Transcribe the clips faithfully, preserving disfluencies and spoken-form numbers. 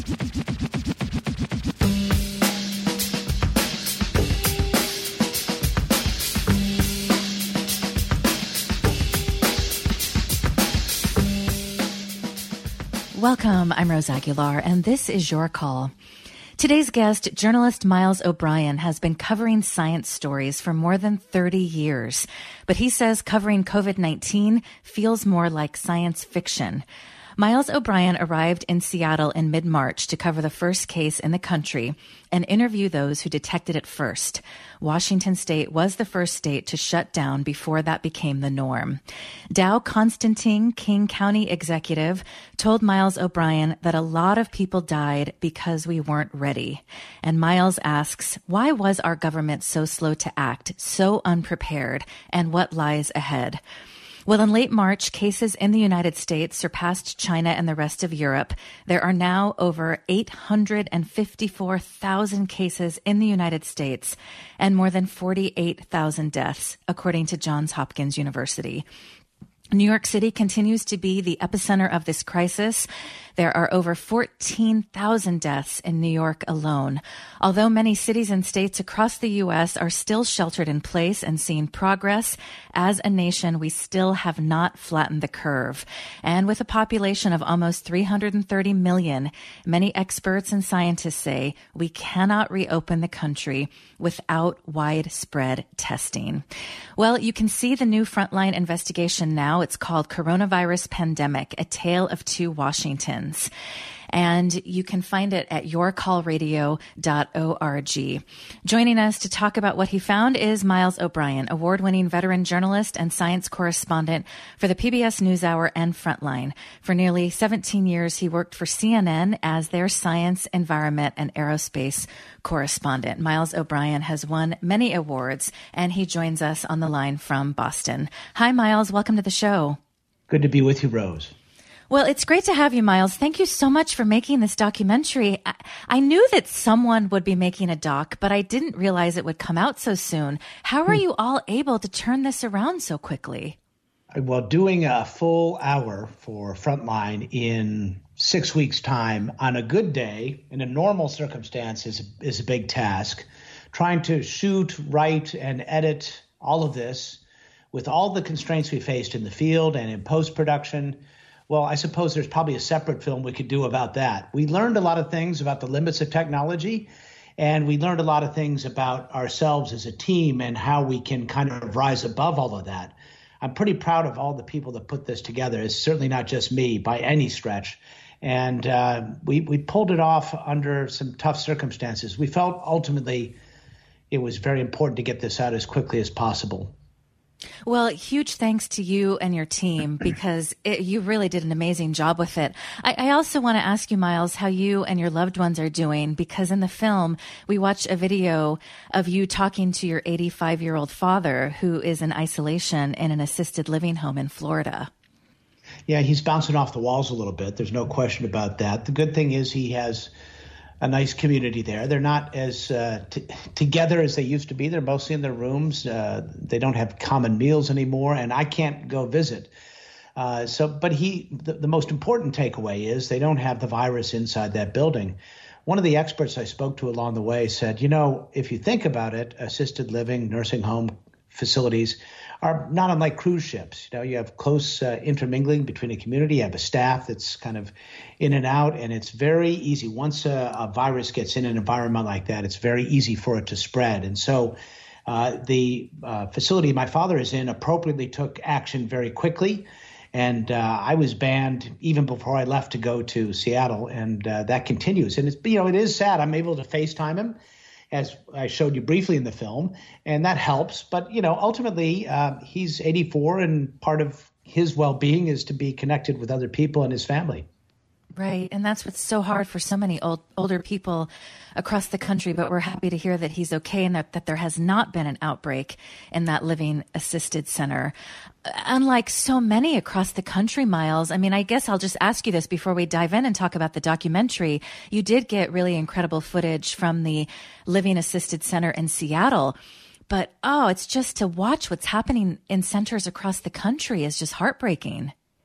Welcome, I'm Rose Aguilar, and this is Your Call. Today's guest, journalist Miles O'Brien, has been covering science stories for more than thirty years, but he says covering COVID nineteen feels more like science fiction. Miles O'Brien arrived in Seattle in mid-March to cover the first case in the country and interview those who detected it first. Washington State was the first state to shut down before that became the norm. Dow Constantine, King County executive, told Miles O'Brien that a lot of people died because we weren't ready. And Miles asks, why was our government so slow to act, so unprepared, and what lies ahead? Well, in late March, cases in the United States surpassed China and the rest of Europe. There are now over eight hundred fifty-four thousand cases in the United States and more than forty-eight thousand deaths, according to Johns Hopkins University. New York City continues to be the epicenter of this crisis. There are over fourteen thousand deaths in New York alone. Although many cities and states across the U S are still sheltered in place and seeing progress, as a nation, we still have not flattened the curve. And with a population of almost three hundred thirty million, many experts and scientists say we cannot reopen the country without widespread testing. Well, you can see the new Frontline investigation now. It's called Coronavirus Pandemic, A Tale of Two Washingtons. And you can find it at your call radio dot org. Joining us to talk about what he found is Miles O'Brien, award-winning veteran journalist and science correspondent for the P B S NewsHour and Frontline. For nearly seventeen years, he worked for C N N as their science, environment, and aerospace correspondent. Miles O'Brien has won many awards, and he joins us on the line from Boston. Hi, Miles. Welcome to the show. Good to be with you, Rose. Well, it's great to have you, Miles. Thank you so much for making this documentary. I, I knew that someone would be making a doc, but I didn't realize it would come out so soon. How are you all able to turn this around so quickly? Well, doing a full hour for Frontline in six weeks' time on a good day, in a normal circumstance, is, is a big task. Trying to shoot, write, and edit all of this with all the constraints we faced in the field and in post-production. Well, I suppose there's probably a separate film we could do about that. We learned a lot of things about the limits of technology, and we learned a lot of things about ourselves as a team and how we can kind of rise above all of that. I'm pretty proud of all the people that put this together. It's certainly not just me by any stretch. And uh, we, we pulled it off under some tough circumstances. We felt ultimately it was very important to get this out as quickly as possible. Well, huge thanks to you and your team, because it, you really did an amazing job with it. I, I also want to ask you, Miles, how you and your loved ones are doing, because in the film, we watch a video of you talking to your eighty-five-year-old father who is in isolation in an assisted living home in Florida. Yeah, he's bouncing off the walls a little bit. There's no question about that. The good thing is he has a nice community there. They're not as uh, t- together as they used to be. They're mostly in their rooms. Uh, they don't have common meals anymore, and I can't go visit. Uh, so, but he, the, the most important takeaway is they don't have the virus inside that building. One of the experts I spoke to along the way said, you know, if you think about it, assisted living, nursing home facilities are not unlike cruise ships. You know, you have close uh, intermingling between a community. You have a staff that's kind of in and out, and it's very easy. Once a, a virus gets in an environment like that, it's very easy for it to spread. And so uh, the uh, facility my father is in appropriately took action very quickly. And uh, I was banned even before I left to go to Seattle, and uh, that continues. And it's, you know, it is sad. I'm able to FaceTime him, as I showed you briefly in the film, and that helps. But, you know, ultimately, uh, he's eighty-four, and part of his well-being is to be connected with other people and his family. Right. And that's what's so hard for so many old, older people across the country. But we're happy to hear that he's okay and that, that there has not been an outbreak in that living assisted center. Unlike so many across the country, Miles, I mean, I guess I'll just ask you this before we dive in and talk about the documentary. You did get really incredible footage from the living assisted center in Seattle. But, oh, it's just to watch what's happening in centers across the country is just heartbreaking.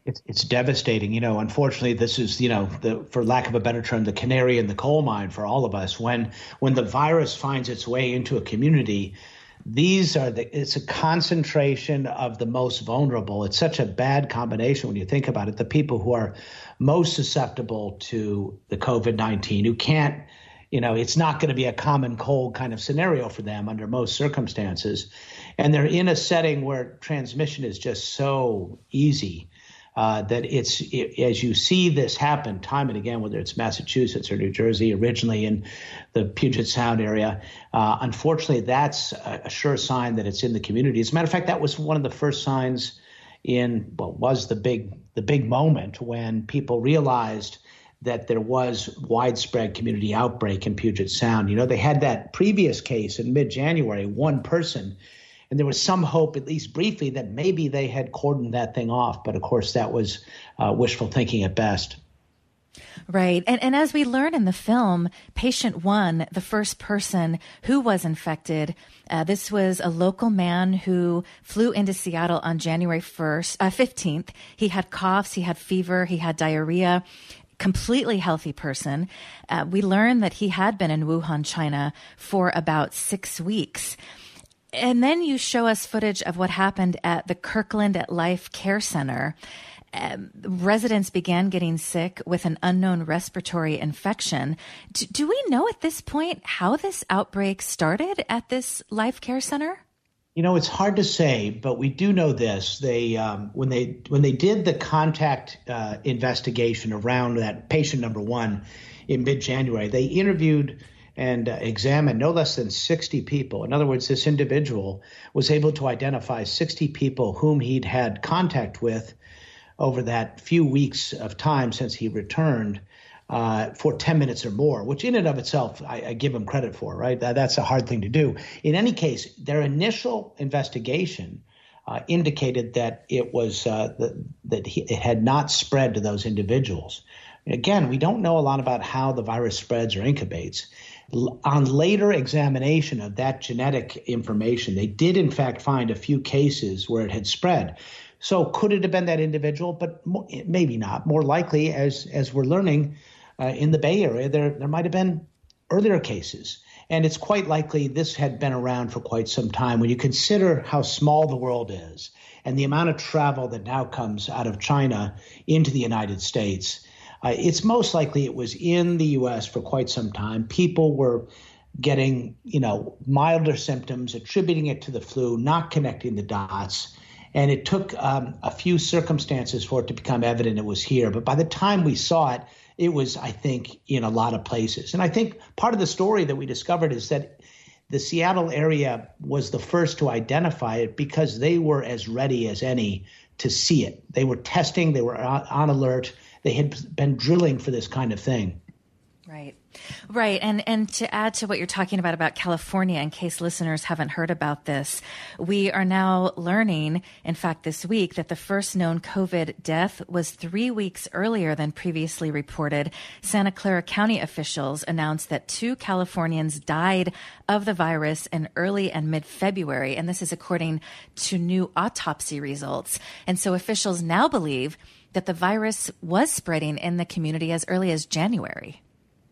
It's it's devastating. You know, unfortunately, this is, you know, the, for lack of a better term, the canary in the coal mine for all of us. When when the virus finds its way into a community, these are the it's a concentration of the most vulnerable. It's such a bad combination when you think about it. The people who are most susceptible to the COVID nineteen, who can't, you know, it's not going to be a common cold kind of scenario for them under most circumstances. And they're in a setting where transmission is just so easy. Uh, that it's it, as you see this happen time and again, whether it's Massachusetts or New Jersey, originally in the Puget Sound area, uh, unfortunately, that's a, a sure sign that it's in the community. As a matter of fact, that was one of the first signs in what was the big the big moment when people realized that there was widespread community outbreak in Puget Sound. You know, they had that previous case in mid-January, one person. And there was some hope, at least briefly, that maybe they had cordoned that thing off. But of course, that was uh, wishful thinking at best. Right. And, and as we learn in the film, patient one, the first person who was infected, uh, this was a local man who flew into Seattle on January first, uh, fifteenth. He had coughs, he had fever, he had diarrhea. Completely healthy person. Uh, we learned that he had been in Wuhan, China for about six weeks. And then you show us footage of what happened at the Kirkland at Life Care Center. Um, residents began getting sick with an unknown respiratory infection. Do, do we know at this point how this outbreak started at this Life Care Center? You know, it's hard to say, but we do know this. They um, when they when they did the contact uh, investigation around that patient number one in mid-January, they interviewed and uh, examined no less than sixty people. In other words, this individual was able to identify sixty people whom he'd had contact with over that few weeks of time since he returned uh, for ten minutes or more, which in and of itself, I, I give him credit for, right? That, that's a hard thing to do. In any case, their initial investigation uh, indicated that it was uh, the, that he, it had not spread to those individuals. Again, we don't know a lot about how the virus spreads or incubates. On later examination of that genetic information, they did in fact find a few cases where it had spread. So could it have been that individual? But maybe not. More likely, as as we're learning uh, in the Bay Area, there there might have been earlier cases. And it's quite likely this had been around for quite some time. When you consider how small the world is and the amount of travel that now comes out of China into the United States, Uh, it's most likely it was in the U S for quite some time. People were getting, you know, milder symptoms, attributing it to the flu, not connecting the dots. And it took um, a few circumstances for it to become evident it was here. But by the time we saw it, it was, I think, in a lot of places. And I think part of the story that we discovered is that the Seattle area was the first to identify it because they were as ready as any to see it. They were testing, they were on, on alert. They had been drilling for this kind of thing. Right. Right. And and to add to what you're talking about about California, in case listeners haven't heard about this, we are now learning, in fact, this week, that the first known COVID death was three weeks earlier than previously reported. Santa Clara County officials announced that two Californians died of the virus in early and mid-February. And this is according to new autopsy results. And so officials now believe that the virus was spreading in the community as early as January.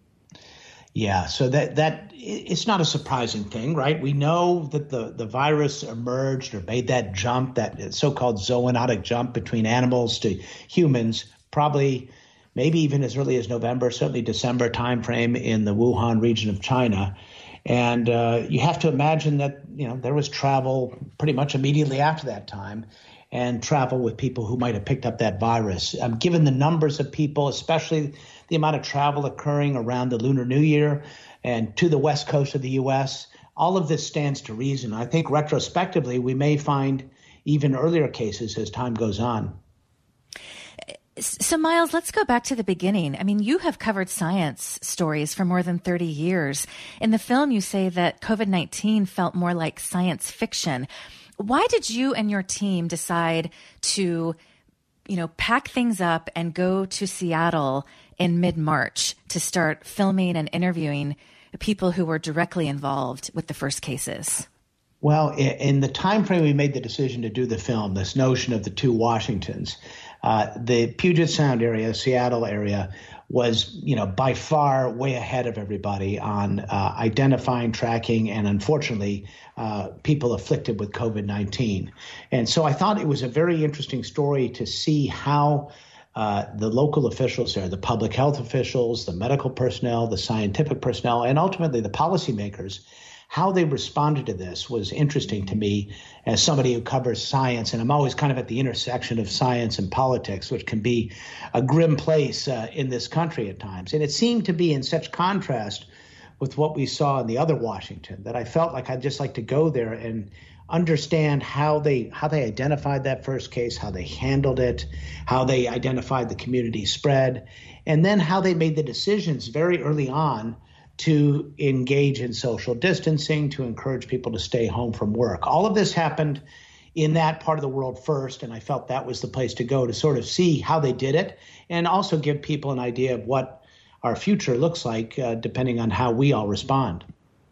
Yeah, so that that it's not a surprising thing, right? We know that the, the virus emerged or made that jump, that so-called zoonotic jump between animals to humans, probably maybe even as early as November, certainly December timeframe in the Wuhan region of China. And uh, you have to imagine that, you know, there was travel pretty much immediately after that time, and travel with people who might have picked up that virus. Um, given the numbers of people, especially the amount of travel occurring around the Lunar New Year and to the west coast of the U S, all of this stands to reason. I think retrospectively, we may find even earlier cases as time goes on. So, Miles, let's go back to the beginning. I mean, you have covered science stories for more than thirty years. In the film, you say that COVID nineteen felt more like science fiction. Why did you and your team decide to, you know, pack things up and go to Seattle in mid-March to start filming and interviewing people who were directly involved with the first cases? Well, in the time frame we made the decision to do the film, this notion of the two Washingtons, uh, the Puget Sound area, Seattle area, was, you know, by far way ahead of everybody on uh, identifying, tracking, and unfortunately, uh, people afflicted with COVID nineteen. And so I thought it was a very interesting story to see how uh, the local officials there, the public health officials, the medical personnel, the scientific personnel, and ultimately the policymakers, how they responded to this was interesting to me as somebody who covers science. And I'm always kind of at the intersection of science and politics, which can be a grim place uh, in this country at times. And it seemed to be in such contrast with what we saw in the other Washington that I felt like I'd just like to go there and understand how they how they identified that first case, how they handled it, how they identified the community spread, and then how they made the decisions very early on to engage in social distancing, to encourage people to stay home from work. All of this happened in that part of the world first, and I felt that was the place to go to sort of see how they did it and also give people an idea of what our future looks like, uh, depending on how we all respond.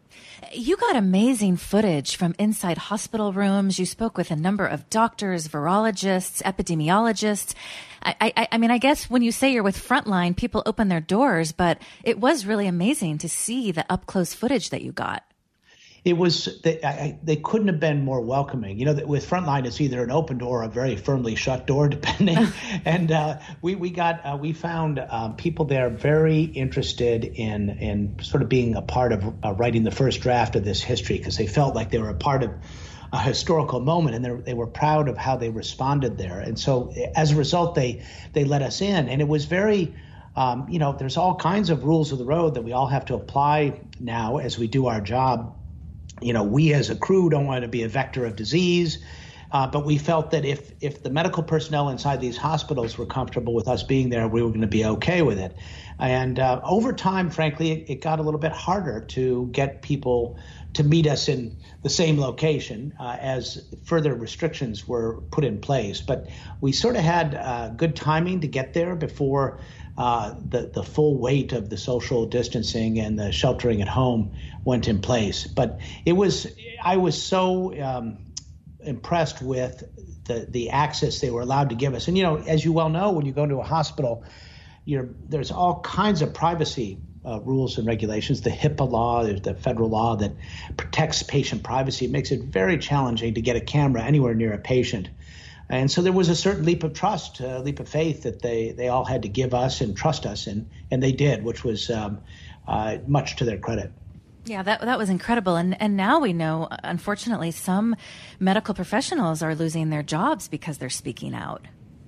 You got amazing footage from inside hospital rooms. You spoke with a number of doctors, virologists, epidemiologists. I, I, I mean, I guess when you say you're with Frontline, people open their doors, but it was really amazing to see the up-close footage that you got. It was, they, I, they couldn't have been more welcoming. You know, with Frontline, it's either an open door or a very firmly shut door, depending. and uh, we we got uh, we found um, people there very interested in in sort of being a part of uh, writing the first draft of this history, because they felt like they were a part of a historical moment, and they they were proud of how they responded there. And so, as a result, they they let us in, and it was very. Um, you know, there's all kinds of rules of the road that we all have to apply now as we do our job. You know, we as a crew don't want to be a vector of disease, uh, but we felt that if if the medical personnel inside these hospitals were comfortable with us being there, we were going to be okay with it. And uh, over time, frankly, it, it got a little bit harder to get people to meet us in the same location uh, as further restrictions were put in place. But we sort of had uh, good timing to get there before Uh, the, the full weight of the social distancing and the sheltering at home went in place. But it was, I was so um, impressed with the, the access they were allowed to give us. And, you know, as you well know, when you go into a hospital, you're, there's all kinds of privacy uh, rules and regulations. The HIPAA law, there's the federal law that protects patient privacy. It makes it very challenging to get a camera anywhere near a patient. And so there was a certain leap of trust, a leap of faith that they, they all had to give us and trust us, and, and they did, which was um, uh, much to their credit. Yeah, that that was incredible. And and now we know, unfortunately, some medical professionals are losing their jobs because they're speaking out.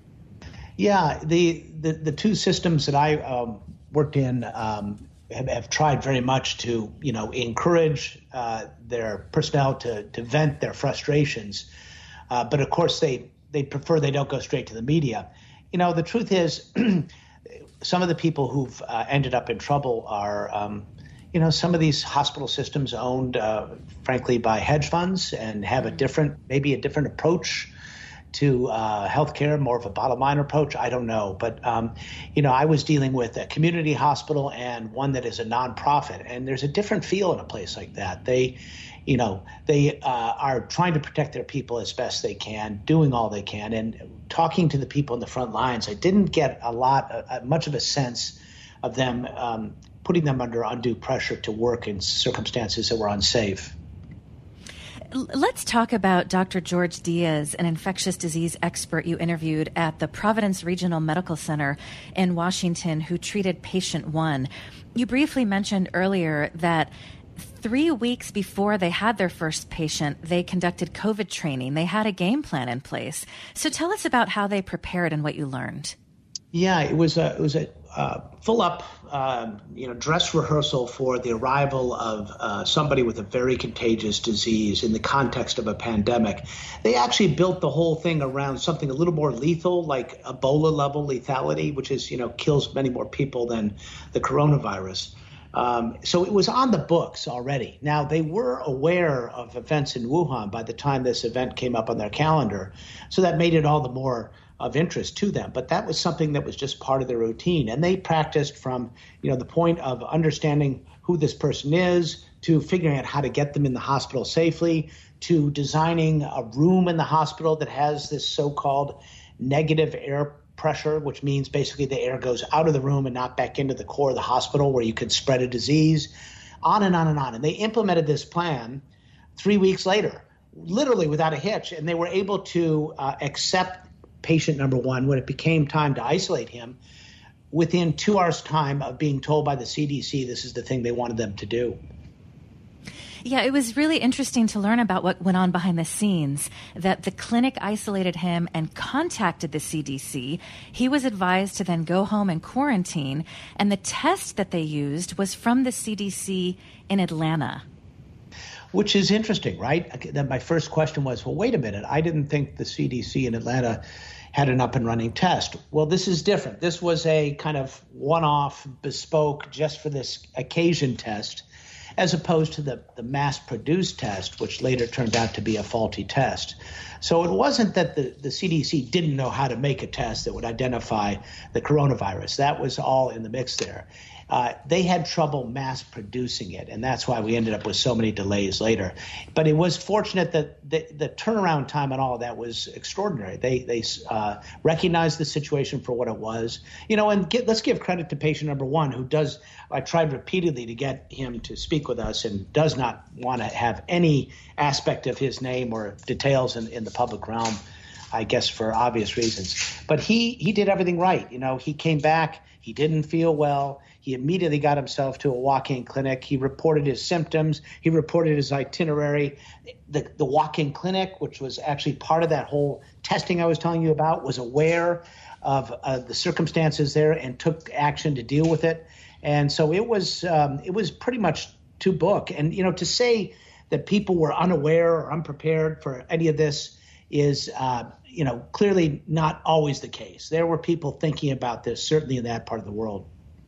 Yeah, the the, the two systems that I um, worked in um, have, have tried very much to, you know, encourage uh, their personnel to, to vent their frustrations. Uh, but, of course, they they prefer they don't go straight to the media. You know, the truth is some of the people who've uh, ended up in trouble are, um, you know, some of these hospital systems owned, uh, frankly, by hedge funds and have a different, maybe a different approach to uh, healthcare, more of a bottom line approach. I don't know. But, um, you know, I was dealing with a community hospital and one that is a nonprofit. And there's a different feel in a place like that. They You know, they uh, are trying to protect their people as best they can, doing all they can. And talking to the people in the front lines, I didn't get a lot, uh, much of a sense of them um, putting them under undue pressure to work in circumstances that were unsafe. Let's talk about Doctor George Diaz, an infectious disease expert you interviewed at the Providence Regional Medical Center in Washington, who treated patient one. You briefly mentioned earlier that three weeks before they had their first patient, they conducted COVID training. They had a game plan in place. So tell us about how they prepared and what you learned. Yeah, it was a, it was a uh, full up, uh, you know, dress rehearsal for the arrival of uh, somebody with a very contagious disease in the context of a pandemic. They actually built the whole thing around something a little more lethal, like Ebola level lethality, which is, you know, kills many more people than the coronavirus. Um, so it was on the books already. Now, they were aware of events in Wuhan by the time this event came up on their calendar, so that made it all the more of interest to them. But that was something that was just part of their routine. And they practiced from, you know, the point of understanding who this person is, to figuring out how to get them in the hospital safely, to designing a room in the hospital that has this so-called negative air pressure, which means basically the air goes out of the room and not back into the core of the hospital where you could spread a disease, on and on and on. And they implemented this plan three weeks later, literally without a hitch, and they were able to uh, accept patient number one when it became time to isolate him within two hours' time of being told by the C D C this is the thing they wanted them to do. Yeah, it was really interesting to learn about what went on behind the scenes, that the clinic isolated him and contacted the C D C. He was advised to then go home and quarantine, and the test that they used was from the C D C in Atlanta. Which is interesting, right? Then my first question was, well, wait a minute. I didn't think the C D C in Atlanta had an up and running test. Well, this is different. This was a kind of one-off, bespoke, just for this occasion test, as opposed to the, the mass-produced test, which later turned out to be a faulty test. So it wasn't that the, the C D C didn't know how to make a test that would identify the coronavirus. That was all in the mix there. Uh, they had trouble mass producing it, and that's why we ended up with so many delays later. But it was fortunate that the, the turnaround time on all of that was extraordinary. They they uh, recognized the situation for what it was, you know. And get, let's give credit to patient number one, who does. I tried repeatedly to get him to speak with us, and does not want to have any aspect of his name or details in, in the public realm, I guess for obvious reasons. But he he did everything right. You know, he came back. He didn't feel well. He immediately got himself to a walk-in clinic. He reported his symptoms. He reported his itinerary. The, the walk-in clinic, which was actually part of that whole testing I was telling you about, was aware of uh, the circumstances there and took action to deal with it. And so it was um, it was pretty much to book. And, you know, to say that people were unaware or unprepared for any of this is, uh, you know, clearly not always the case. There were people thinking about this, certainly in that part of the world.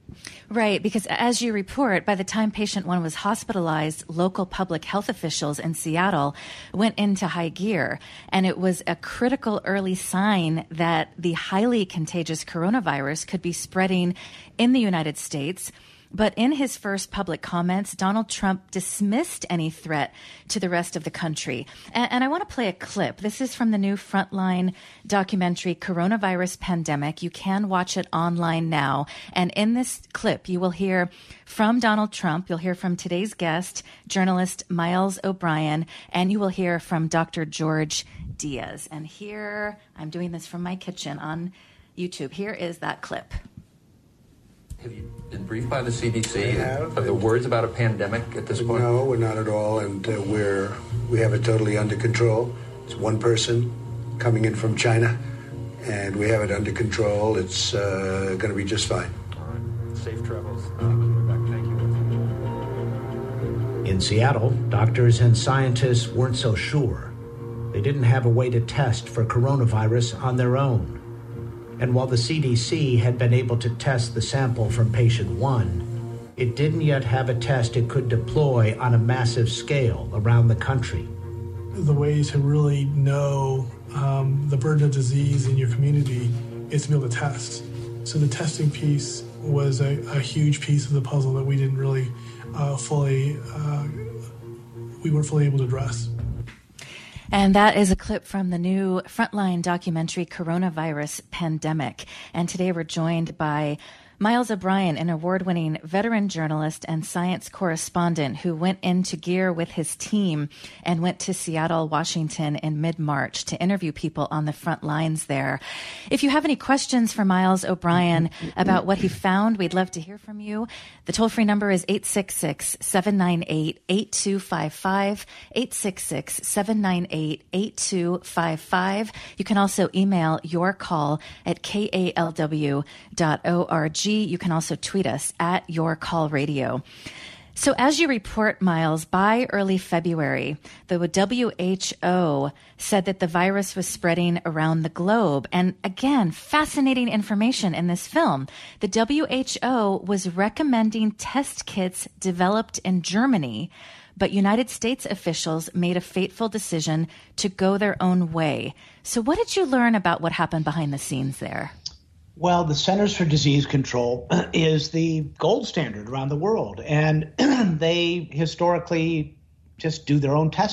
Right, because as you report, by the time patient one was hospitalized, local public health officials in Seattle went into high gear, and it was a critical early sign that the highly contagious coronavirus could be spreading in the United States. But in his first public comments, Donald Trump dismissed any threat to the rest of the country. And, and I want to play a clip. This is from the new Frontline documentary, Coronavirus Pandemic. You can watch it online now. And in this clip, you will hear from Donald Trump. You'll hear from today's guest, journalist Miles O'Brien, and you will hear from Doctor George Diaz. And here, I'm doing this from my kitchen on YouTube. Here is that clip. Have you been briefed by the C D C of the words about a pandemic at this point? No, we're not at all, and uh, we're we have it totally under control. It's one person coming in from China, and we have it under control. It's uh, going to be just fine. All right. Safe travels. Uh, we'll be back. Thank you. In Seattle, doctors and scientists weren't so sure. They didn't have a way to test for coronavirus on their own. And while the C D C had been able to test the sample from patient one, it didn't yet have a test it could deploy on a massive scale around the country. The way to really know um, the burden of disease in your community is to be able to test. So the testing piece was a, a huge piece of the puzzle that we didn't really uh, fully, uh, we weren't fully able to address. And that is a clip from the new Frontline documentary, Coronavirus Pandemic. And today we're joined by Miles O'Brien, an award-winning veteran journalist and science correspondent who went into gear with his team and went to Seattle, Washington in mid-March to interview people on the front lines there. If you have any questions for Miles O'Brien about what he found, we'd love to hear from you. The toll-free number is eight six six, seven nine eight, eight two five five, eight six six, seven nine eight, eight two five five. You can also email your call at K A L W dot org. You can also tweet us at Your Call Radio. So as you report, Miles, by early February, the W H O said that the virus was spreading around the globe. And again, fascinating information in this film. The W H O was recommending test kits developed in Germany, but United States officials made a fateful decision to go their own way. So what did you learn about what happened behind the scenes there? Well, the Centers for Disease Control is the gold standard around the world, and they historically just do their own testing.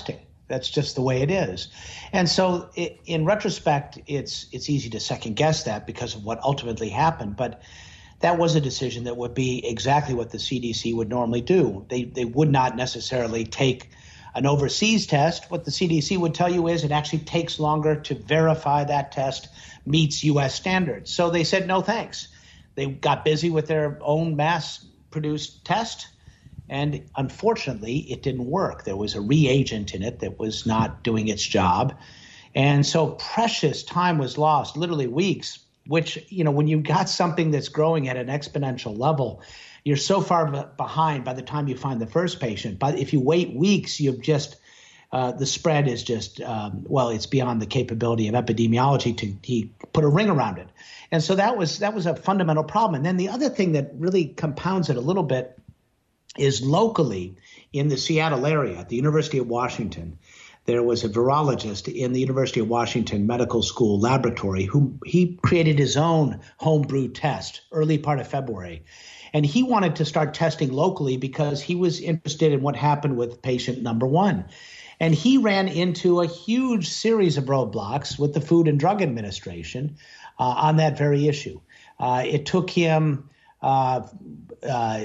That's just the way it is. And so it, in retrospect, it's it's easy to second guess that because of what ultimately happened. But that was a decision that would be exactly what the C D C would normally do. They they would not necessarily take an overseas test. What the C D C would tell you is it actually takes longer to verify that test meets U S standards. So they said, no, thanks. They got busy with their own mass-produced test, and unfortunately, it didn't work. There was a reagent in it that was not doing its job. And so precious time was lost, literally weeks, which, you know, when you've got something that's growing at an exponential level, you're so far behind by the time you find the first patient. But if you wait weeks, you've just uh, the spread is just, um, well, it's beyond the capability of epidemiology to he put a ring around it. And so that was that was a fundamental problem. And then the other thing that really compounds it a little bit is locally in the Seattle area at the University of Washington, there was a virologist in the University of Washington Medical School laboratory who he created his own homebrew test early part of February. And he wanted to start testing locally because he was interested in what happened with patient number one. And he ran into a huge series of roadblocks with the Food and Drug Administration uh, on that very issue. Uh, it took him uh, uh,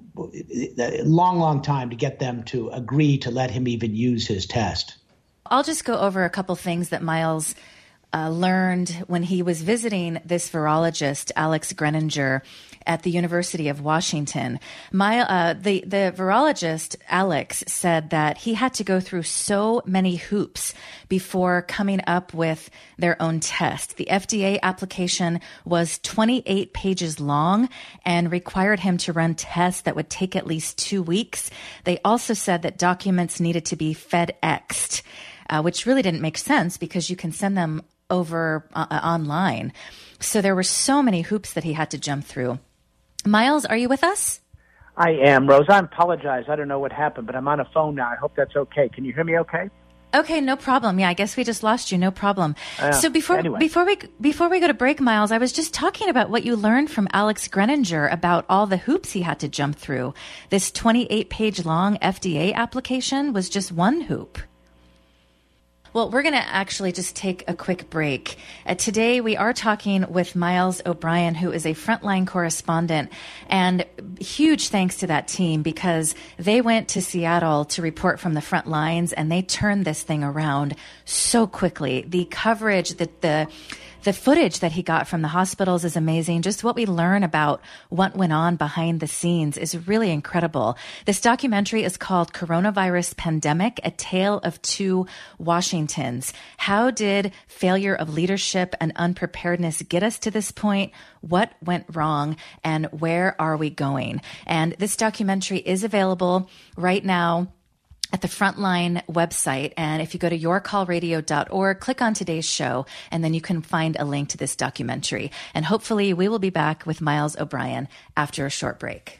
a long, long time to get them to agree to let him even use his test. I'll just go over a couple things that Miles uh, learned when he was visiting this virologist, Alex Greninger, at the University of Washington. My, uh, the, the virologist, Alex, said that he had to go through so many hoops before coming up with their own test. The F D A application was twenty-eight pages long and required him to run tests that would take at least two weeks. They also said that documents needed to be FedExed, uh, which really didn't make sense because you can send them over uh, online. So there were so many hoops that he had to jump through. Miles, are you with us? I am, Rose. I apologize. I don't know what happened, but I'm on a phone now. I hope that's okay. Can you hear me okay? Okay, no problem. Yeah, I guess we just lost you. No problem. Uh, so before anyway. before we before we go to break, Miles, I was just talking about what you learned from Alex Greninger about all the hoops he had to jump through. This twenty-eight page long F D A application was just one hoop. Well, we're going to actually just take a quick break. Uh, today, we are talking with Miles O'Brien, who is a frontline correspondent. And huge thanks to that team because they went to Seattle to report from the front lines and they turned this thing around so quickly. The coverage, that the The footage that he got from the hospitals is amazing. Just what we learn about what went on behind the scenes is really incredible. This documentary is called Coronavirus Pandemic, A Tale of Two Washingtons. How did failure of leadership and unpreparedness get us to this point? What went wrong? And where are we going? And this documentary is available right now at the Frontline website. And if you go to your call radio dot org, click on today's show, and then you can find a link to this documentary. And hopefully we will be back with Miles O'Brien after a short break.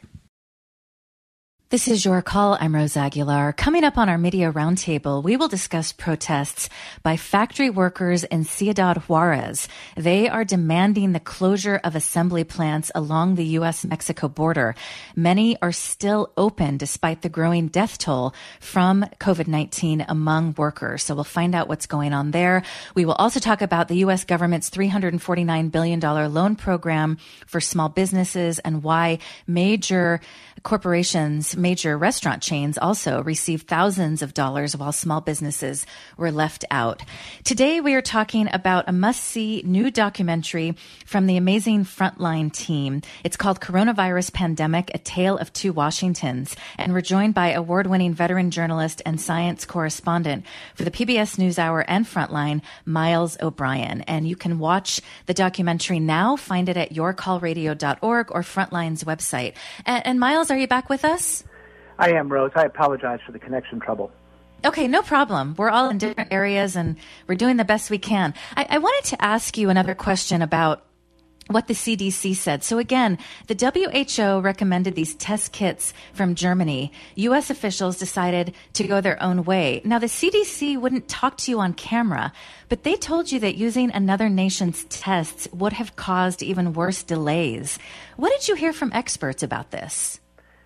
This is Your Call. I'm Rose Aguilar. Coming up on our Media Roundtable, we will discuss protests by factory workers in Ciudad Juarez. They are demanding the closure of assembly plants along the U S Mexico border. Many are still open despite the growing death toll from COVID nineteen among workers. So we'll find out what's going on there. We will also talk about the U S government's three hundred forty-nine billion dollars loan program for small businesses and why major corporations, major restaurant chains also received thousands of dollars while small businesses were left out. Today, we are talking about a must-see new documentary from the amazing Frontline team. It's called Coronavirus Pandemic, A Tale of Two Washingtons. And we're joined by award-winning veteran journalist and science correspondent for the P B S NewsHour and Frontline, Miles O'Brien. And you can watch the documentary now. Find it at your call radio dot org or Frontline's website. And, and Miles, are you back with us? I am, Rose. I apologize for the connection trouble. Okay, no problem. We're all in different areas and we're doing the best we can. I, I wanted to ask you another question about what the C D C said. So again, the W H O recommended these test kits from Germany. U S officials decided to go their own way. Now, the C D C wouldn't talk to you on camera, but they told you that using another nation's tests would have caused even worse delays. What did you hear from experts about this?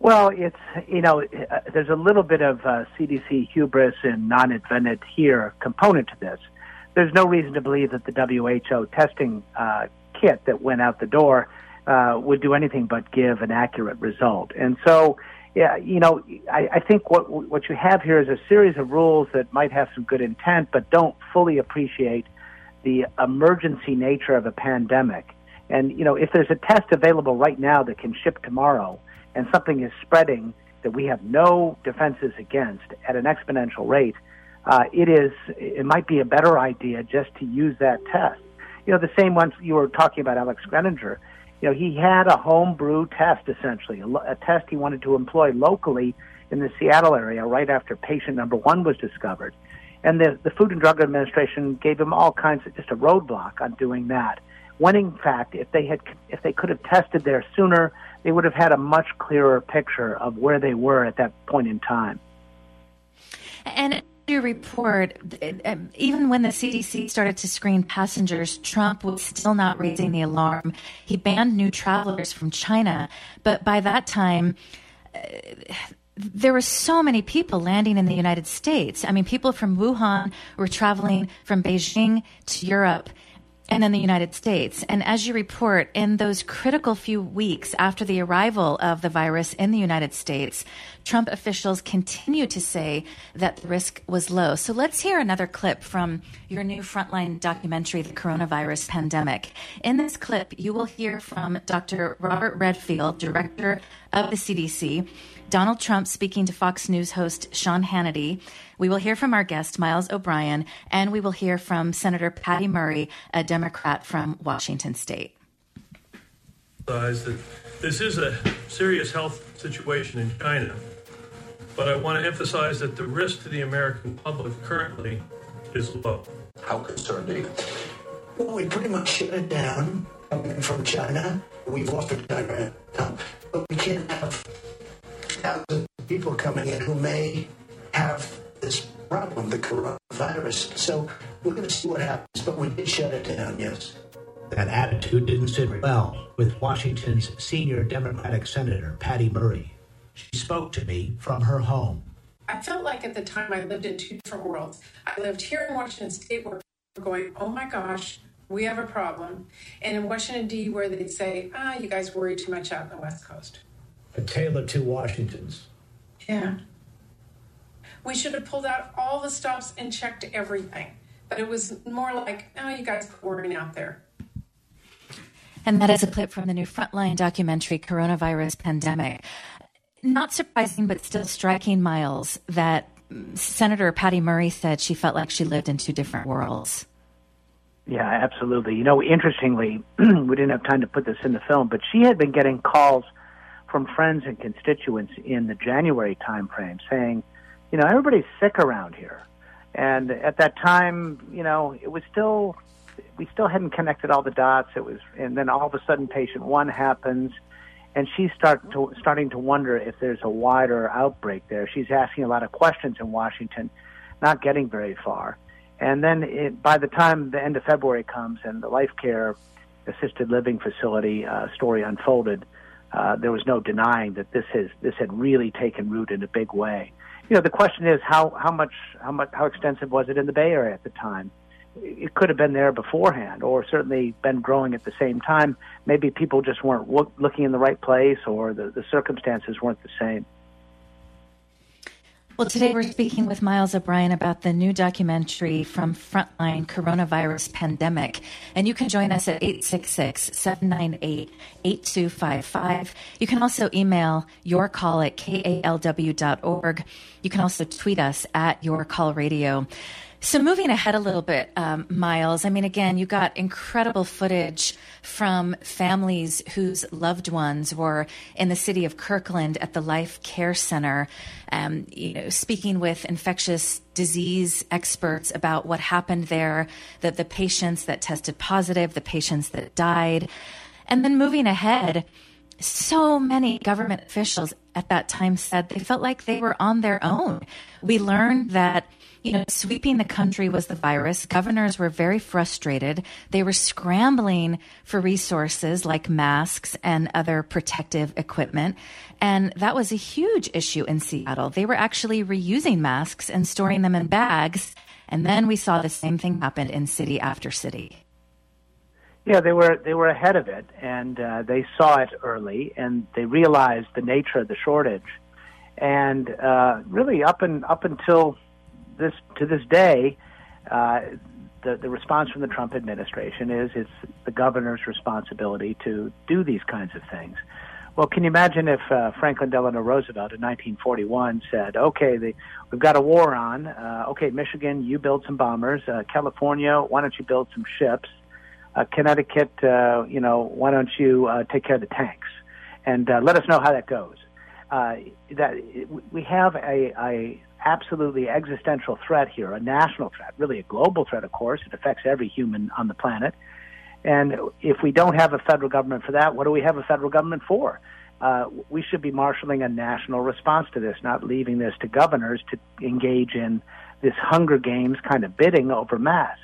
Well, it's, you know, uh, there's a little bit of uh, C D C hubris and non-invented here component to this. There's no reason to believe that the W H O testing uh, kit that went out the door uh, would do anything but give an accurate result. And so, yeah, you know, I, I think what what you have here is a series of rules that might have some good intent, but don't fully appreciate the emergency nature of a pandemic. And, you know, if there's a test available right now that can ship tomorrow, and something is spreading that we have no defenses against at an exponential rate, uh, it is it might be a better idea just to use that test. You know, the same one you were talking about, Alex Greninger. You know, he had a homebrew test, essentially, a, a test he wanted to employ locally in the Seattle area right after patient number one was discovered. And the, the Food and Drug Administration gave him all kinds of, just a roadblock on doing that. When in fact, if they had, if they could have tested there sooner, they would have had a much clearer picture of where they were at that point in time. And your report, even when the C D C started to screen passengers, Trump was still not raising the alarm. He banned new travelers from China, but by that time, uh, there were so many people landing in the United States. I mean, people from Wuhan were traveling from Beijing to Europe and then the United States. And as you report, in those critical few weeks after the arrival of the virus in the United States, Trump officials continued to say that the risk was low. So let's hear another clip from your new Frontline documentary, The Coronavirus Pandemic. In this clip, you will hear from Doctor Robert Redfield, director of the C D C, Donald Trump speaking to Fox News host Sean Hannity. We will hear from our guest, Miles O'Brien, and we will hear from Senator Patty Murray, a Democrat from Washington State. That this is a serious health situation in China, but I want to emphasize that the risk to the American public currently is low. How concerned are you? Well, we pretty much shut it down coming from China. We've offered China help, but we can't have thousands of people coming in who may have this problem, the coronavirus. So we're going to see what happens, but we did shut it down, yes. That attitude didn't sit well with Washington's senior Democratic Senator, Patty Murray. She spoke to me from her home. I felt like at the time I lived in two different worlds. I lived here in Washington State where people were going, oh my gosh, we have a problem. And in Washington, D C, where they'd say, ah, you guys worry too much out on the West Coast. A tale of two Washingtons. Yeah. We should have pulled out all the stops and checked everything. But it was more like, oh, you guys are worrying out there. And that is a clip from the new Frontline documentary, Coronavirus Pandemic. Not surprising, but still striking, Miles, that Senator Patty Murray said she felt like she lived in two different worlds. Yeah, absolutely. You know, interestingly, we didn't have time to put this in the film, but she had been getting calls from friends and constituents in the January timeframe saying, you know, everybody's sick around here. And at that time, you know, it was still, we still hadn't connected all the dots. It was, and then all of a sudden patient one happens, and she's start to, starting to wonder if there's a wider outbreak there. She's asking a lot of questions in Washington, not getting very far. And then it, by the time the end of February comes and the Life Care assisted living facility uh, story unfolded, uh, there was no denying that this has this had really taken root in a big way. You know, the question is how how much how much how extensive was it in the Bay Area at the time? It could have been there beforehand, or certainly been growing at the same time. Maybe people just weren't look, looking in the right place, or the, the circumstances weren't the same. Well, today we're speaking with Miles O'Brien about the new documentary from Frontline, Coronavirus Pandemic. And you can join us at eight six six, seven nine eight, eight two five five. You can also email your call at K A L W dot org. You can also tweet us at Your Call Radio. So moving ahead a little bit, um, Miles, I mean, again, you got incredible footage from families whose loved ones were in the city of Kirkland at the Life Care Center, um, you know, speaking with infectious disease experts about what happened there, the, the patients that tested positive, the patients that died. And then moving ahead, so many government officials at that time said they felt like they were on their own. We learned that, you know, sweeping the country was the virus. Governors were very frustrated. They were scrambling for resources like masks and other protective equipment. And that was a huge issue in Seattle. They were actually reusing masks and storing them in bags. And then we saw the same thing happen in city after city. Yeah, they were they were ahead of it, and uh, they saw it early, and they realized the nature of the shortage. And uh, really, up and up until this to this day, uh, the the response from the Trump administration is it's the governor's responsibility to do these kinds of things. Well, can you imagine if uh, Franklin Delano Roosevelt in nineteen forty-one said, "Okay, the, we've got a war on. Uh, okay, Michigan, you build some bombers. Uh, California, why don't you build some ships? Uh, Connecticut, uh, you know, why don't you uh, take care of the tanks and uh, let us know how that goes." Uh, that we have a, a absolutely existential threat here, a national threat, really a global threat. Of course, it affects every human on the planet. And if we don't have a federal government for that, what do we have a federal government for? Uh, we should be marshaling a national response to this, not leaving this to governors to engage in this Hunger Games kind of bidding over masks.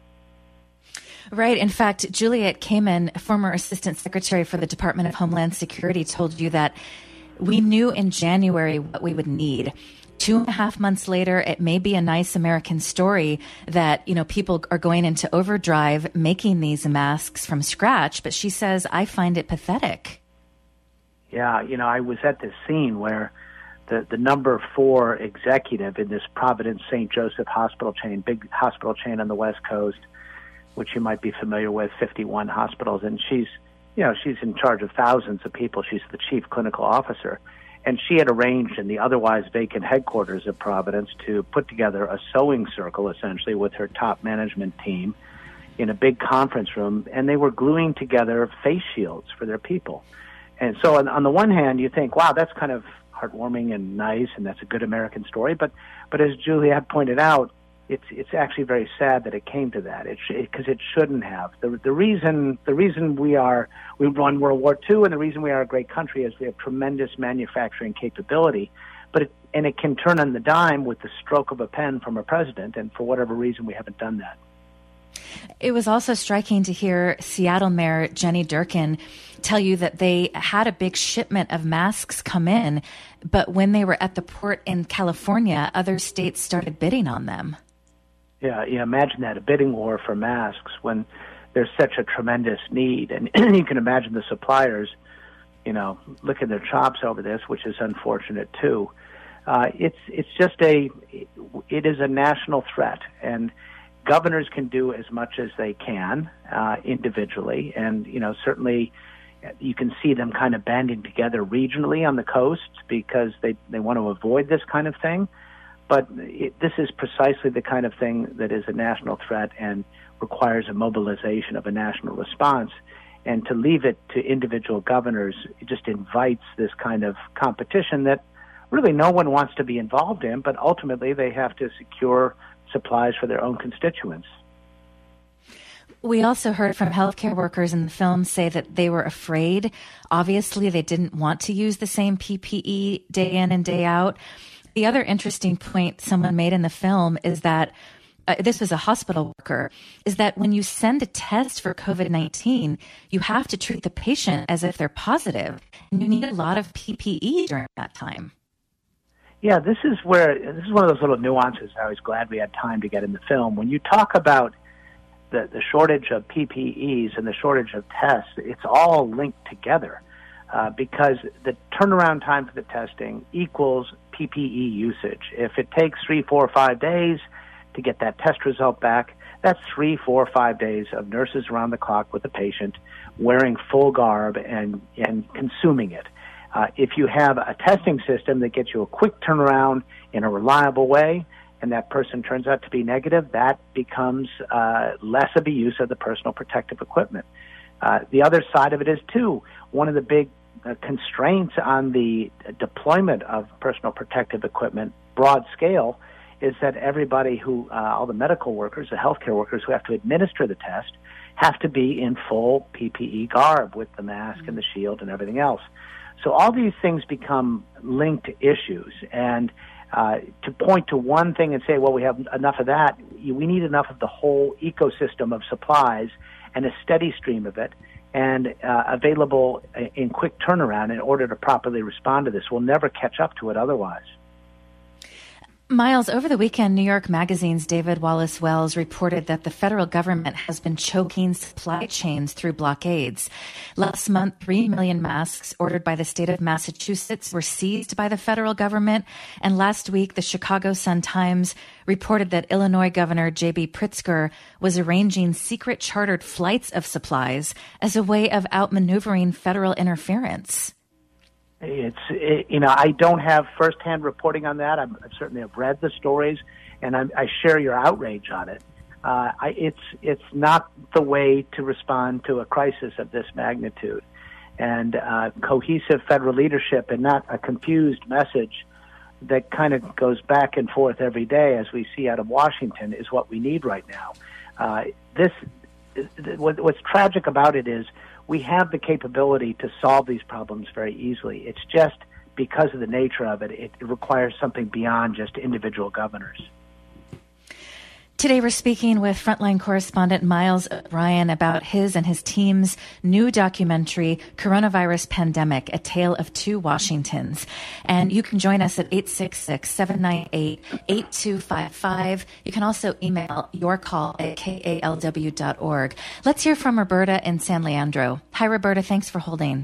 Right. In fact, Juliet Kamen, former Assistant Secretary for the Department of Homeland Security, told you that we knew in January what we would need. Two and a half months later, it may be a nice American story that, you know, people are going into overdrive making these masks from scratch. But she says, I find it pathetic. Yeah, you know, I was at this scene where the, the number four executive in this Providence Saint Joseph hospital chain, big hospital chain on the West Coast, which you might be familiar with, fifty-one hospitals, and she's, you know, she's in charge of thousands of people. She's the chief clinical officer. And she had arranged in the otherwise vacant headquarters of Providence to put together a sewing circle, essentially, with her top management team in a big conference room, and they were gluing together face shields for their people. And so on, on the one hand, you think, wow, that's kind of heartwarming and nice, and that's a good American story. But but as Juliet pointed out, it's it's actually very sad that it came to that. It because it, it shouldn't have. The the reason the reason we are we won World War Two and the reason we are a great country is we have tremendous manufacturing capability, but it, and it can turn on the dime with the stroke of a pen from a president. And for whatever reason, we haven't done that. It was also striking to hear Seattle Mayor Jenny Durkin tell you that they had a big shipment of masks come in, but when they were at the port in California, other states started bidding on them. Yeah, you imagine that, a bidding war for masks when there's such a tremendous need. And you can imagine the suppliers, you know, licking their chops over this, which is unfortunate too. Uh, it's it's just a, it is a national threat. And governors can do as much as they can uh, individually. And, you know, certainly you can see them kind of banding together regionally on the coast because they, they want to avoid this kind of thing. But it, this is precisely the kind of thing that is a national threat and requires a mobilization of a national response. And to leave it to individual governors, it just invites this kind of competition that really no one wants to be involved in, but ultimately they have to secure supplies for their own constituents. We also heard from healthcare workers in the film say that they were afraid. Obviously, they didn't want to use the same P P E day in and day out. The other interesting point someone made in the film is that uh, this was a hospital worker, is that when you send a test for COVID nineteen, you have to treat the patient as if they're positive. And you need a lot of P P E during that time. Yeah, this is where, this is one of those little nuances I was glad we had time to get in the film. When you talk about the, the shortage of P P Es and the shortage of tests, it's all linked together uh, because the turnaround time for the testing equals P P E usage. If it takes three, four, five days to get that test result back, that's three, four, five days of nurses around the clock with the patient wearing full garb and, and consuming it. Uh, if you have a testing system that gets you a quick turnaround in a reliable way, and that person turns out to be negative, that becomes uh, less of a use of the personal protective equipment. Uh, the other side of it is, too, one of the big uh, constraints on the deployment of personal protective equipment, broad scale, is that everybody who, uh, all the medical workers, the healthcare workers who have to administer the test, have to be in full P P E garb with the mask and the shield and everything else. So all these things become linked issues. And uh, to point to one thing and say, well, we have enough of that, we need enough of the whole ecosystem of supplies and a steady stream of it, and uh, available in quick turnaround in order to properly respond to this. We'll never catch up to it otherwise. Miles, over the weekend, New York Magazine's David Wallace Wells reported that the federal government has been choking supply chains through blockades. Last month, three million masks ordered by the state of Massachusetts were seized by the federal government. And last week, the Chicago Sun-Times reported that Illinois Governor J B Pritzker was arranging secret chartered flights of supplies as a way of outmaneuvering federal interference. It's, it, you know, I don't have firsthand reporting on that. I'm, I certainly have read the stories, and I'm, I share your outrage on it. Uh, I, it's, it's not the way to respond to a crisis of this magnitude. And uh, cohesive federal leadership and not a confused message that kind of goes back and forth every day, as we see out of Washington, is what we need right now. Uh, this, what, what's tragic about it is, we have the capability to solve these problems very easily. It's just because of the nature of it, it requires something beyond just individual governors. Today, we're speaking with Frontline correspondent Miles O'Brien about his and his team's new documentary, Coronavirus Pandemic, A Tale of Two Washingtons. And you can join us at eight six six, seven nine eight, eight two five five. You can also email your call at K A L W dot org. Let's hear from Roberta in San Leandro. Hi, Roberta. Thanks for holding.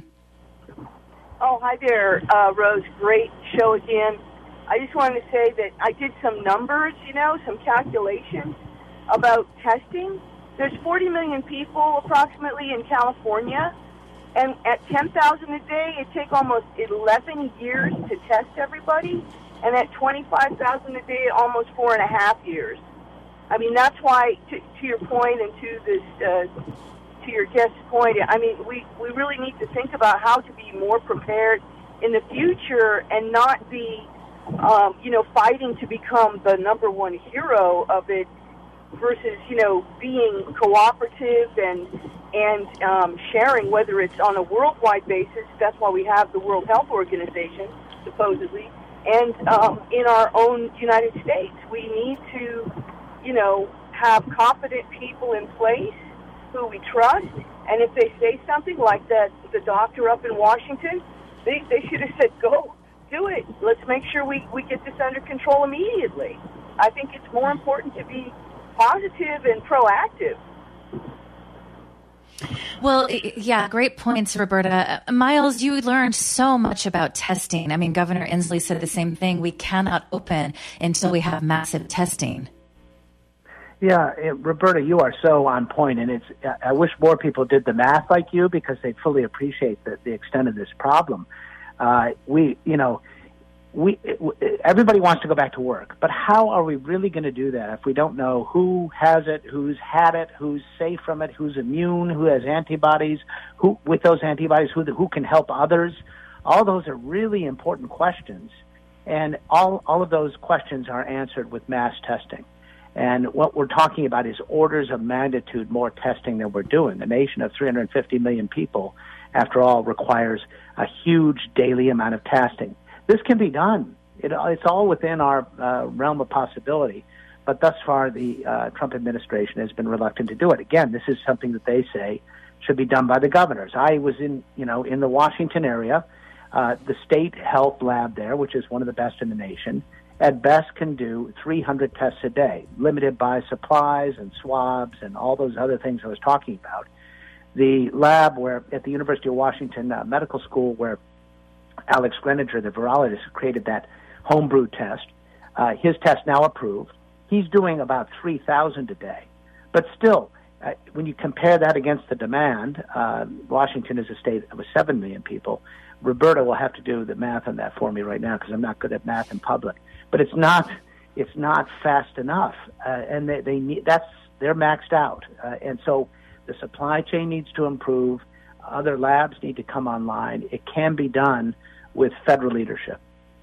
Oh, hi there, uh, Rose. Great show again. I just wanted to say that I did some numbers, you know, some calculations about testing. There's forty million people approximately in California, and at ten thousand a day, it takes almost eleven years to test everybody, and at twenty-five thousand a day, almost four and a half years. I mean, that's why, to, to your point and to this, uh, to your guest's point, I mean, we, we really need to think about how to be more prepared in the future and not be Um, you know, fighting to become the number one hero of it versus, you know, being cooperative and and um, sharing, whether it's on a worldwide basis. That's why we have the World Health Organization, supposedly, and um, in our own United States. We need to, you know, have competent people in place who we trust, and if they say something like that, the doctor up in Washington, they, they should have said, go. Do it. Let's make sure we, we get this under control immediately. I think it's more important to be positive and proactive. Well, yeah, great points, Roberta. Miles, you learned so much about testing. I mean, Governor Inslee said the same thing. We cannot open until we have massive testing. Yeah, it, Roberta, you are so on point, and it's. I wish more people did the math like you, because they fully appreciate the, the extent of this problem. Uh, we, you know, we everybody wants to go back to work, but how are we really going to do that if we don't know who has it, who's had it, who's safe from it, who's immune, who has antibodies, who with those antibodies, who who can help others? All those are really important questions, and all all of those questions are answered with mass testing. And what we're talking about is orders of magnitude more testing than we're doing. The nation of three hundred fifty million people, after all, requires a huge daily amount of testing. This can be done. It, it's all within our uh, realm of possibility, but thus far the uh, Trump administration has been reluctant to do it. Again, this is something that they say should be done by the governors. I was in, you know, in the Washington area. Uh, the state health lab there, which is one of the best in the nation, at best can do three hundred tests a day, limited by supplies and swabs and all those other things I was talking about. The lab where at the University of Washington uh, Medical School, where Alex Greninger, the virologist, created that homebrew test, uh, his test now approved. He's doing about three thousand a day. But still, uh, when you compare that against the demand, uh, Washington is a state of seven million people. Roberta will have to do the math on that for me right now, because I'm not good at math in public. But it's not it's not fast enough, uh, and they, they need that's they're maxed out, uh, and so. The supply chain needs to improve. Other labs need to come online. It can be done with federal leadership.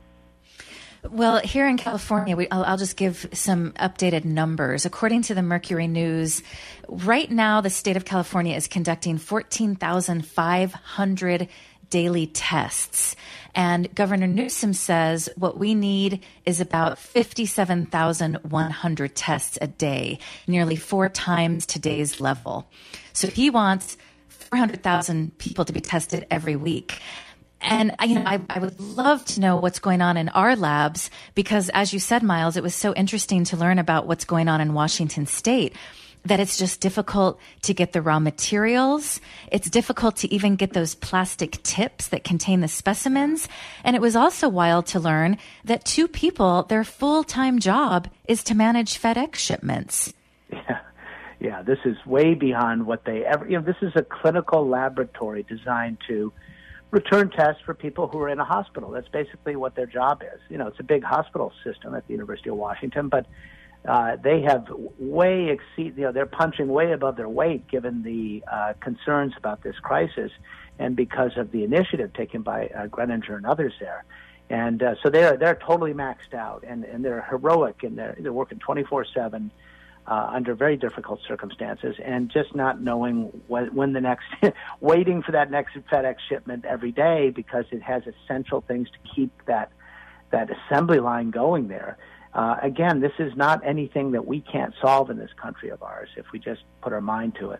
Well, here in California, we, I'll, I'll just give some updated numbers. According to the Mercury News, right now the state of California is conducting fourteen thousand five hundred daily tests. And Governor Newsom says what we need is about fifty-seven thousand one hundred tests a day, nearly four times today's level. So he wants four hundred thousand people to be tested every week. And you know, I, I would love to know what's going on in our labs because, as you said, Miles, it was so interesting to learn about what's going on in Washington State, that it's just difficult to get the raw materials. It's difficult to even get those plastic tips that contain the specimens. And it was also wild to learn that two people, their full-time job is to manage FedEx shipments. Yeah. Yeah, this is way beyond what they ever, you know, this is a clinical laboratory designed to return tests for people who are in a hospital. That's basically what their job is. You know, it's a big hospital system at the University of Washington, but uh, they have way exceed, you know, they're punching way above their weight given the uh, concerns about this crisis and because of the initiative taken by uh, Greninger and others there. And uh, so they're they're totally maxed out, and, and they're heroic, and they're, they're working twenty-four seven Uh, under very difficult circumstances, and just not knowing when, when the next, waiting for that next FedEx shipment every day because it has essential things to keep that that assembly line going there. Uh, again, this is not anything that we can't solve in this country of ours if we just put our mind to it.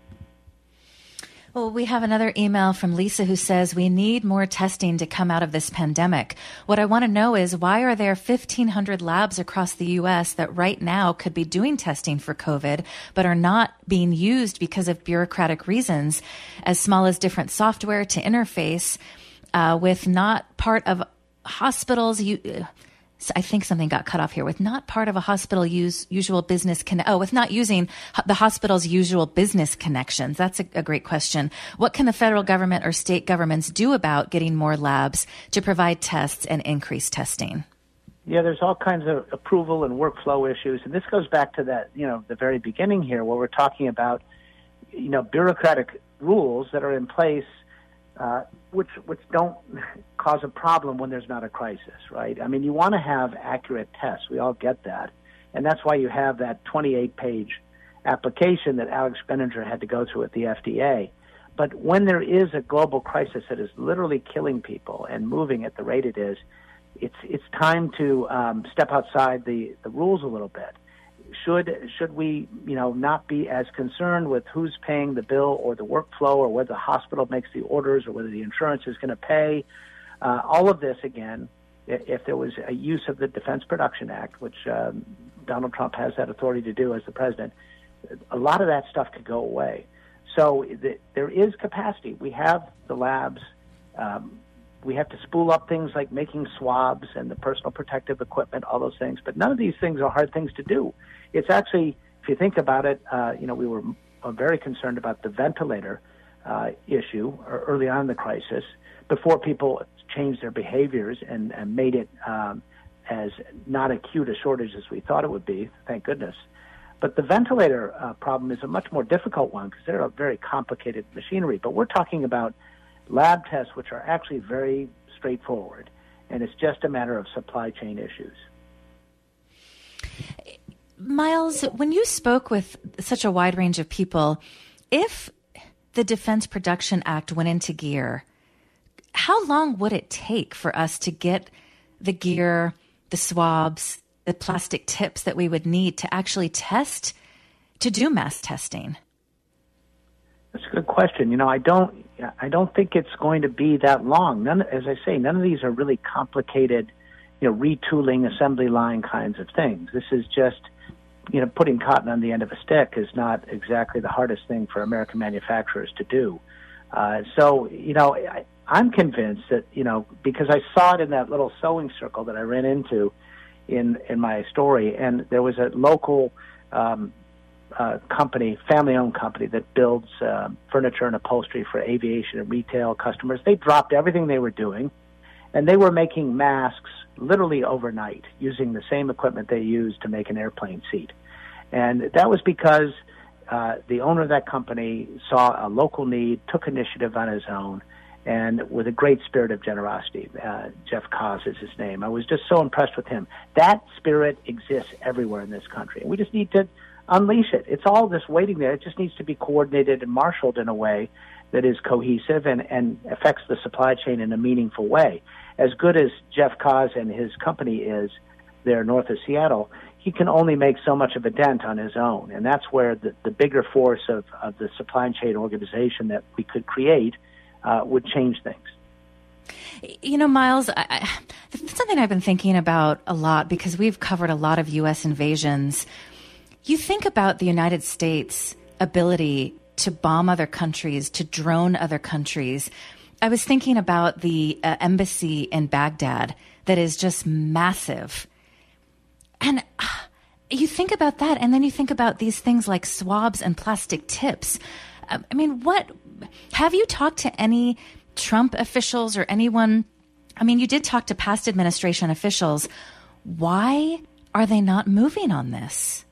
Well, we have another email from Lisa who says we need more testing to come out of this pandemic. What I want to know is why are there fifteen hundred labs across the U S that right now could be doing testing for COVID but are not being used because of bureaucratic reasons, as small as different software to interface uh, with not part of hospitals. You, I think something got cut off here. With not part of a hospital use usual business con- oh, with not using the hospital's usual business connections. That's a, a great question. What can the federal government or state governments do about getting more labs to provide tests and increase testing? Yeah, there's all kinds of approval and workflow issues, and this goes back to that, you know, the very beginning here, where we're talking about, you know, bureaucratic rules that are in place. Uh, which which don't cause a problem when there's not a crisis, right? I mean, you want to have accurate tests. We all get that. And that's why you have that twenty-eight page application that Alex Greninger had to go through at the F D A. But when there is a global crisis that is literally killing people and moving at the rate it is, it's it's time to um, step outside the, the rules a little bit. Should should we, you know, not be as concerned with who's paying the bill or the workflow or whether the hospital makes the orders or whether the insurance is going to pay? Uh, all of this, again, if there was a use of the Defense Production Act, which um, Donald Trump has that authority to do as the president, a lot of that stuff could go away. So the, there is capacity. We have the labs. Um, we have to spool up things like making swabs and the personal protective equipment, all those things. But none of these things are hard things to do. It's actually, if you think about it, uh, you know, we were very concerned about the ventilator uh, issue early on in the crisis before people changed their behaviors and, and made it um, as not acute a shortage as we thought it would be, thank goodness. But the ventilator uh, problem is a much more difficult one because they're a very complicated machinery. But we're talking about lab tests which are actually very straightforward, and it's just a matter of supply chain issues. Miles, when you spoke with such a wide range of people, if the Defense Production Act went into gear, how long would it take for us to get the gear, the swabs, the plastic tips that we would need to actually test, to do mass testing? That's a good question. You know, I don't, I don't think it's going to be that long. None, as I say, none of these are really complicated, you know, retooling assembly line kinds of things. This is just, you know, putting cotton on the end of a stick is not exactly the hardest thing for American manufacturers to do. Uh, so, you know, I, I'm convinced that, you know, because I saw it in that little sewing circle that I ran into in in my story, and there was a local um, uh, company, family-owned company that builds uh, furniture and upholstery for aviation and retail customers. They dropped everything they were doing, and they were making masks literally overnight using the same equipment they used to make an airplane seat. And that was because uh, the owner of that company saw a local need, took initiative on his own, and with a great spirit of generosity. uh, Jeff Koz is his name. I was just so impressed with him. That spirit exists everywhere in this country, and we just need to unleash it. It's all just waiting there. It just needs to be coordinated and marshaled in a way that is cohesive and, and affects the supply chain in a meaningful way. As good as Jeff Koz and his company is there north of Seattle, he can only make so much of a dent on his own. And that's where the, the bigger force of, of the supply chain organization that we could create uh, would change things. You know, Miles, I, I, it's something I've been thinking about a lot because we've covered a lot of U S invasions. You think about the United States' ability to bomb other countries, to drone other countries. I was thinking about the uh, embassy in Baghdad that is just massive. And uh, you think about that, and then you think about these things like swabs and plastic tips. Uh, I mean, what have you talked to any Trump officials or anyone? I mean, you did talk to past administration officials. Why are they not moving on this?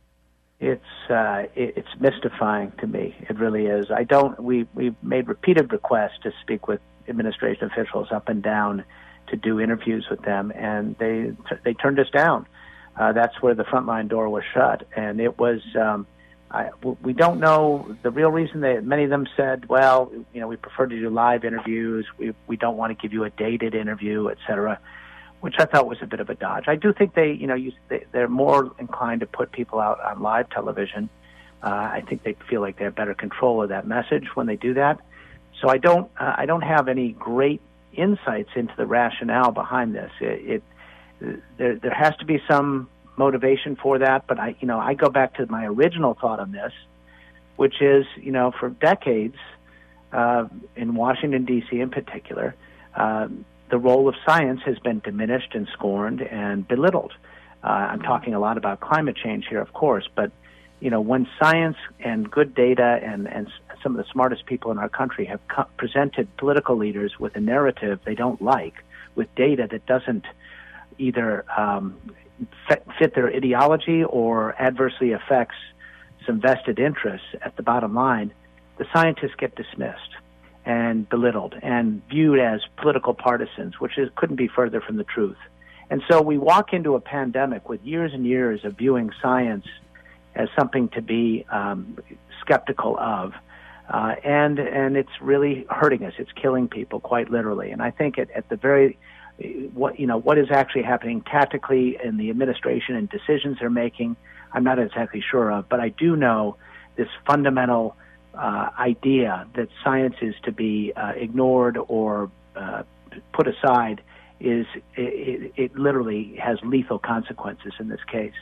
It's uh, it, it's mystifying to me. It really is. I don't. We we've made repeated requests to speak with administration officials up and down to do interviews with them, and they they turned us down. Uh, that's where the frontline door was shut, and it was. Um, I, we don't know the real reason. They many of them said, "Well, you know, we prefer to do live interviews. We we don't want to give you a dated interview, et cetera" Which I thought was a bit of a dodge. I do think they, you know, you, they, they're more inclined to put people out on live television. Uh, I think they feel like they have better control of that message when they do that. So I don't, uh, I don't have any great insights into the rationale behind this. It, it there, there has to be some motivation for that. But I, you know, I go back to my original thought on this, which is, you know, for decades uh, in Washington D C in particular. Uh, The role of science has been diminished and scorned and belittled. Uh, I'm talking a lot about climate change here, of course, but you know, when science and good data and, and some of the smartest people in our country have co- presented political leaders with a narrative they don't like, with data that doesn't either um, fit, fit their ideology or adversely affects some vested interests at the bottom line, the scientists get dismissed and belittled and viewed as political partisans, which is, couldn't be further from the truth. And so we walk into a pandemic with years and years of viewing science as something to be um, skeptical of, uh, and and it's really hurting us. It's killing people quite literally. And I think at, at the very, what you know, what is actually happening tactically in the administration and decisions they're making, I'm not exactly sure of, but I do know this fundamental Uh, idea that science is to be uh, ignored or uh, put aside is it, it literally has lethal consequences in this case.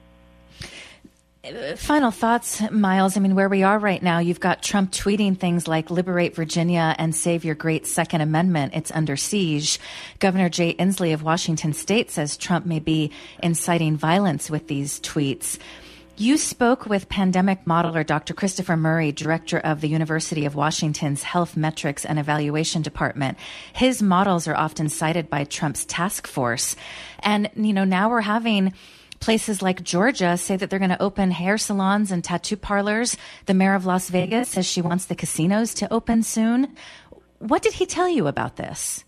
Final thoughts, Miles. I mean, where we are right now, you've got Trump tweeting things like liberate Virginia and save your great Second Amendment. It's under siege. Governor Jay Inslee of Washington State says Trump may be inciting violence with these tweets. You spoke with pandemic modeler Doctor Christopher Murray, director of the University of Washington's Health Metrics and Evaluation Department. His models are often cited by Trump's task force. And, you know, now we're having places like Georgia say that they're going to open hair salons and tattoo parlors. The mayor of Las Vegas says she wants the casinos to open soon. What did he tell you about this?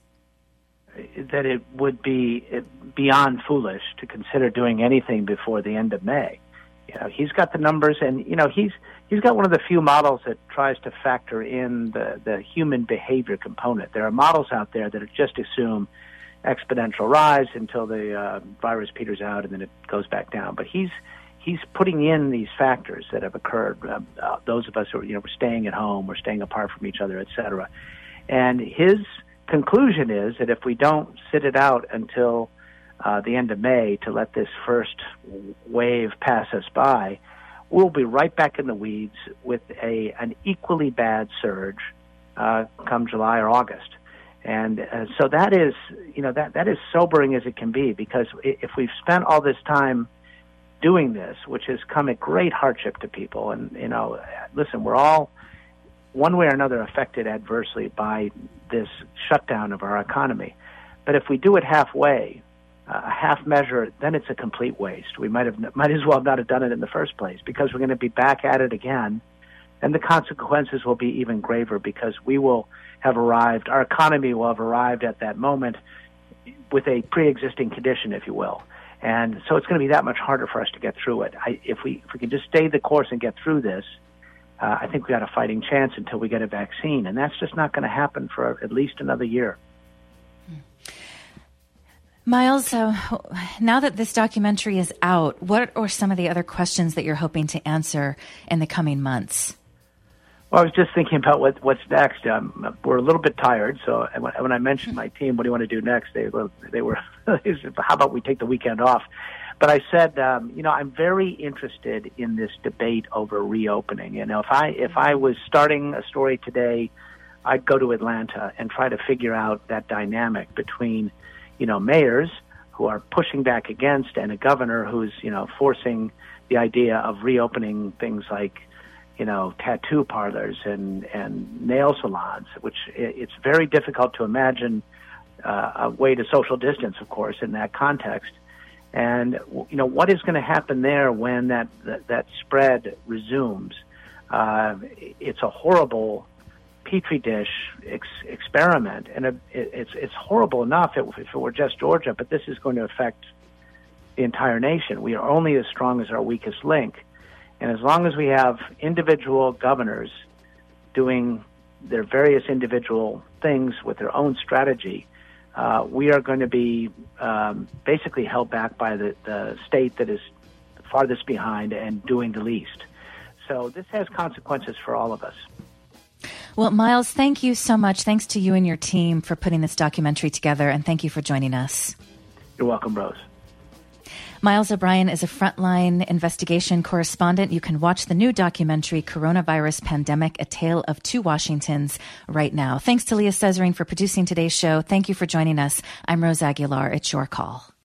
That it would be beyond foolish to consider doing anything before the end of May. You know, he's got the numbers, and you know he's he's got one of the few models that tries to factor in the, the human behavior component. There are models out there that just assume exponential rise until the uh, virus peters out and then it goes back down. But he's he's putting in these factors that have occurred. Uh, uh, those of us who are, you know, we're staying at home, we're staying apart from each other, et cetera. And his conclusion is that if we don't sit it out until Uh, the end of May to let this first wave pass us by, we'll be right back in the weeds with a an equally bad surge uh, come July or August. And uh, so that is, you know, that, that is sobering as it can be, because if we've spent all this time doing this, which has come at great hardship to people, and, you know, listen, we're all one way or another affected adversely by this shutdown of our economy. But if we do it halfway, a uh, half measure, then it's a complete waste. We might have might as well not have done it in the first place, because we're going to be back at it again, and the consequences will be even graver, because we will have arrived, our economy will have arrived at that moment with a pre-existing condition, if you will. And so it's going to be that much harder for us to get through it. I, if we if we can just stay the course and get through this, uh, I think we got a fighting chance until we get a vaccine. And that's just not going to happen for at least another year. Miles, uh, now that this documentary is out, what are some of the other questions that you're hoping to answer in the coming months? Well, I was just thinking about what, what's next. Um, we're a little bit tired, so when I mentioned my team, what do you want to do next? They were, they were how about we take the weekend off? But I said, um, you know, I'm very interested in this debate over reopening. You know, if I if I was starting a story today, I'd go to Atlanta and try to figure out that dynamic between, you know, mayors who are pushing back against and a governor who's, you know, forcing the idea of reopening things like, you know, tattoo parlors and, and nail salons, which it's very difficult to imagine uh, a way to social distance, of course, in that context. And, you know, what is going to happen there when that, that, that spread resumes? Uh, it's a horrible petri dish ex- experiment, and it, it's it's horrible enough if, if it were just Georgia, but this is going to affect the entire nation. We are only as strong as our weakest link. And as long as we have individual governors doing their various individual things with their own strategy, uh, we are going to be um, basically held back by the, the state that is farthest behind and doing the least. So this has consequences for all of us. Well, Miles, thank you so much. Thanks to you and your team for putting this documentary together, and thank you for joining us. You're welcome, Rose. Miles O'Brien is a frontline investigation correspondent. You can watch the new documentary, Coronavirus Pandemic, A Tale of Two Washingtons, right now. Thanks to Leah Cesarine for producing today's show. Thank you for joining us. I'm Rose Aguilar. It's your call.